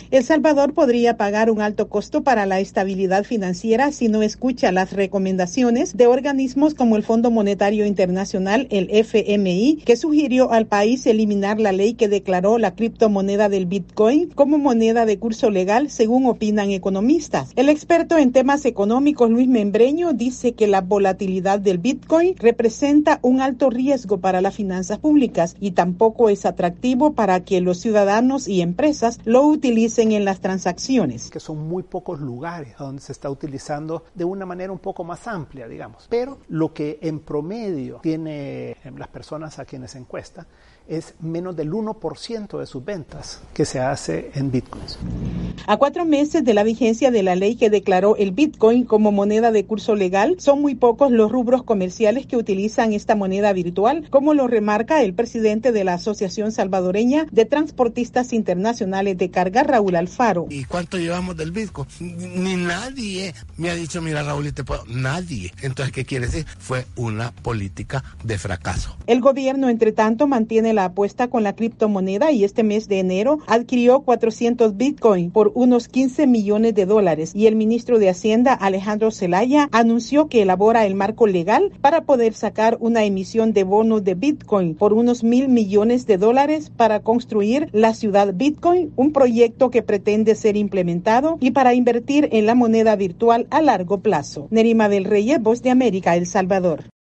El Salvador podría pagar un alto costo para la estabilidad financiera si no escucha las recomendaciones de organismos como el Fondo Monetario Internacional, el FMI, que sugirió al país eliminar la ley que declaró la criptomoneda del Bitcoin como moneda de curso legal, según opinan economistas. El experto en temas económicos, Luis Membreño, dice que la volatilidad del Bitcoin representa un alto riesgo para las finanzas públicas y tampoco es atractivo para que los ciudadanos y empresas lo utilicen en las transacciones. Que son muy pocos lugares donde se está utilizando de una manera un poco más amplia, digamos. Pero lo que en promedio tiene las personas a quienes se encuesta es menos del 1% de sus ventas que se hace en bitcoins. A 4 meses de la vigencia de la ley que declaró el Bitcoin como moneda de curso legal, son muy pocos los rubros comerciales que utilizan esta moneda virtual, como lo remarca el presidente de la Asociación Salvadoreña de Transportistas Internacionales de Carga, Raúl Alfaro. ¿Y cuánto llevamos del Bitcoin? Ni nadie me ha dicho, mira Raúl, te puedo. Nadie. Entonces, ¿qué quiere decir? Fue una política de fracaso. El gobierno, entre tanto, mantiene la apuesta con la criptomoneda y este mes de enero adquirió 400 Bitcoin por unos $15 millones y el ministro de Hacienda, Alejandro Zelaya, anunció que elabora el marco legal para poder sacar una emisión de bonos de Bitcoin por unos $1,000 millones para construir la ciudad Bitcoin, un proyecto que pretende ser implementado y para invertir en la moneda virtual a largo plazo. Nerima del Reyes, Voz de América, El Salvador.